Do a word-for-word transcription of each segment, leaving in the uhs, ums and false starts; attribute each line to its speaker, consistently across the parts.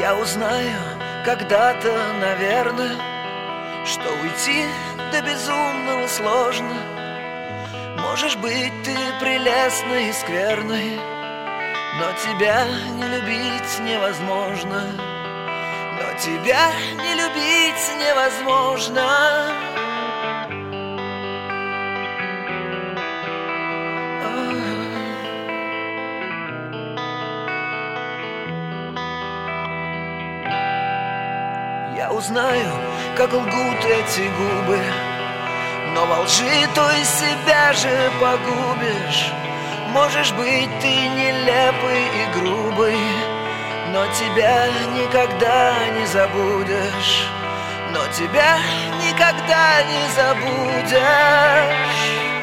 Speaker 1: Я узнаю когда-то, наверное, что уйти до безумного сложно. Можешь быть ты прелестной и скверной, но тебя не любить невозможно. Но тебя не любить невозможно. Я узнаю, как лгут эти губы, но во лжи той себя же погубишь. Можешь быть ты нелепый и грубый, но тебя никогда не забудешь. Но тебя никогда не забудешь.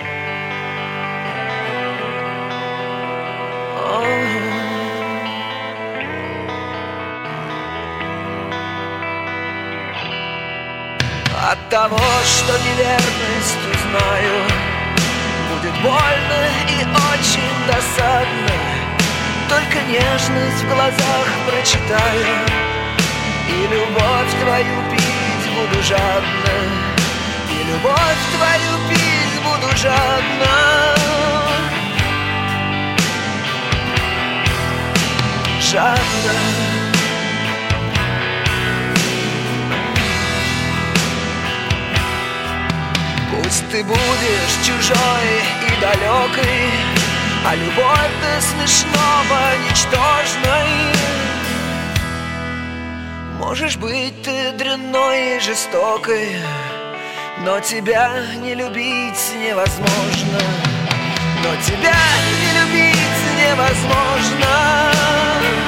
Speaker 1: От того, что неверность узнаю, будет больно и очень досадно. Только нежность в глазах прочитаю, и любовь твою пить буду жадно. И любовь твою пить буду жадно. Жадно. Пусть ты будешь чужой и далекой, а любовь до смешного ничтожной. Можешь быть ты дрянной и жестокой, но тебя не любить невозможно. Но тебя не любить невозможно.